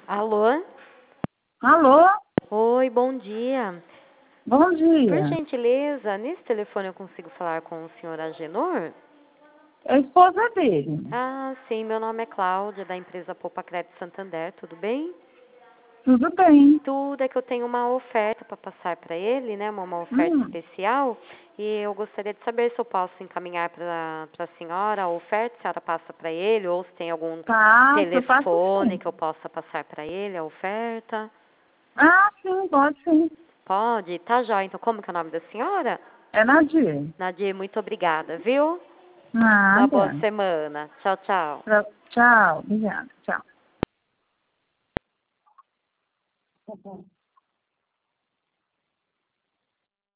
Alô? Alô? Oi, bom dia. Bom Por dia. gentileza, nesse telefone eu consigo falar com o senhor Agenor? É a esposa dele. Ah, sim, meu nome é Cláudia, da empresa Poupa Crédito Santander, tudo bem? Tudo bem. Tudo é que eu tenho uma oferta para passar para ele, né? Uma oferta Hum, especial. E eu gostaria de saber se eu posso encaminhar para a senhora a oferta, se a senhora passa para ele, ou se tem algum eu passo telefone sim. que eu possa passar para ele a oferta. Ah, sim, pode sim. Pode? Tá jóia. Então, como que é o nome da senhora? É Nadir. Nadir, muito obrigada, viu? Uma boa Nada. semana. Tchau, tchau. Tchau, obrigada. Tchau. Tá bom.